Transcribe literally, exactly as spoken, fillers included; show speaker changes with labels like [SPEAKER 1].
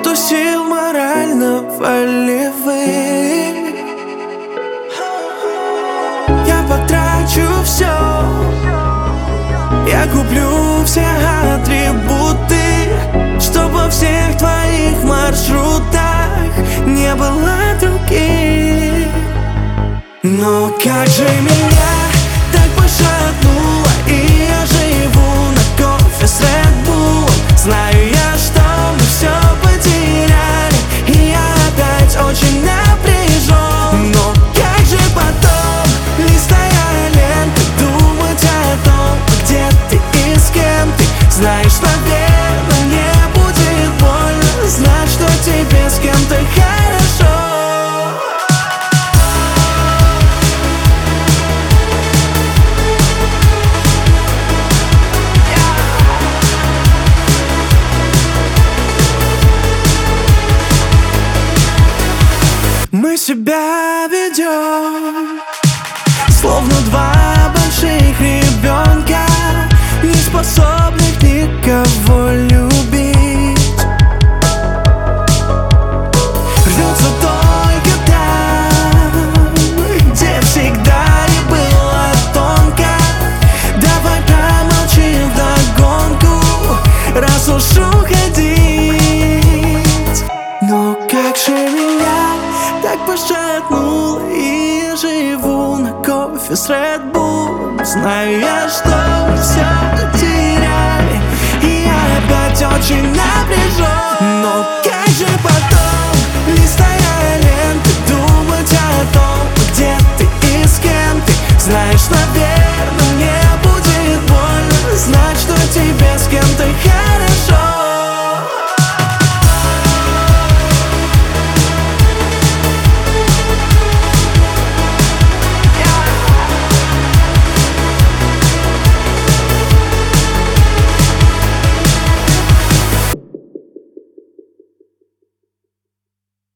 [SPEAKER 1] Нету сил морально-волевых. Я потрачу все, я куплю все атрибуты, чтоб во всех твоих маршрутах не было других. Но как же меня так пошатнуло, и я живу на кофе с Red Bull. Знаю я, что мы все потеряли, и я опять очень напряжен. Но как же потом, листая ленты, думать о том, где ты и с кем ты. Знаешь, наверное, мне будет больно знать, что тебе с кем-то хорошо. Мы себя ведем словно два больших ребенка, не способных никого любить. Рвется только там, где всегда и было тонко. Давай промолчим вдогонку, раз уж уходить. Но как же меня так пошатнуло, и я живу на кофе с Red Bull. Знаю я, что мы все потеряли, и я опять очень